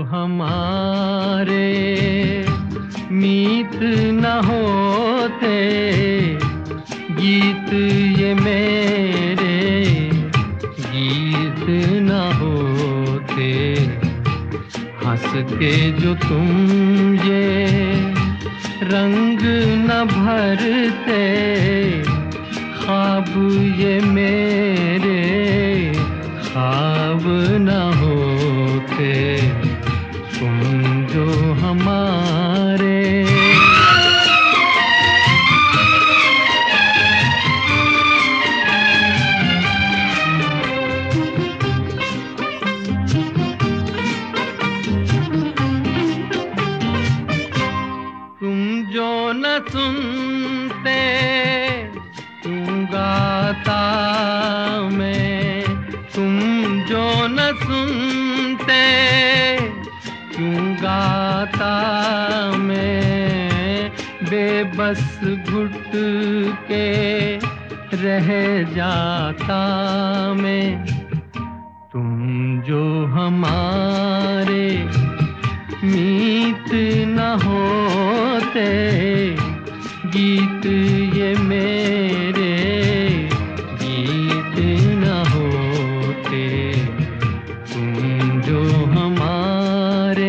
हमारे मीत न होते, गीत ये मेरे गीत न होते। हंस के जो तुम ये रंग न भरते, ख्वाब ये मेरे ख्वाब न होते, तुम जो हमारे। तुम जो न सुनते क्यों गाता मैं, तुम जो न सुनते क्यों गाता मैं, बेबस घुट के रह जाता मैं। तुम जो हमारे मीत न होते, गीत ये मेरे गीत न होते, तुम जो हमारे।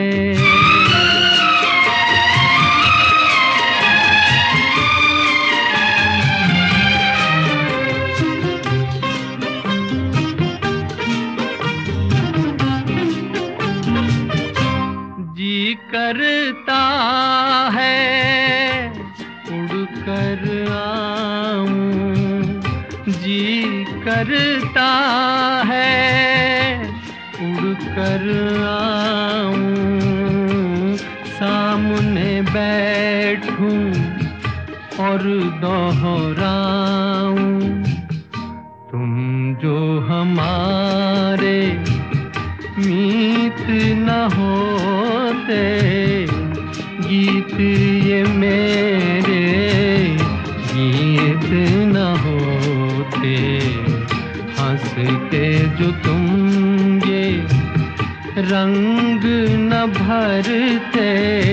जी करता है उड़कर आऊं, जी करता है उड़कर आऊं, सामने बैठूं और दोहराऊं। तुम जो हमारे मीत न होते, गीत ये मेरे गीत न होते। हंस के जो तुम ये रंग न भरते,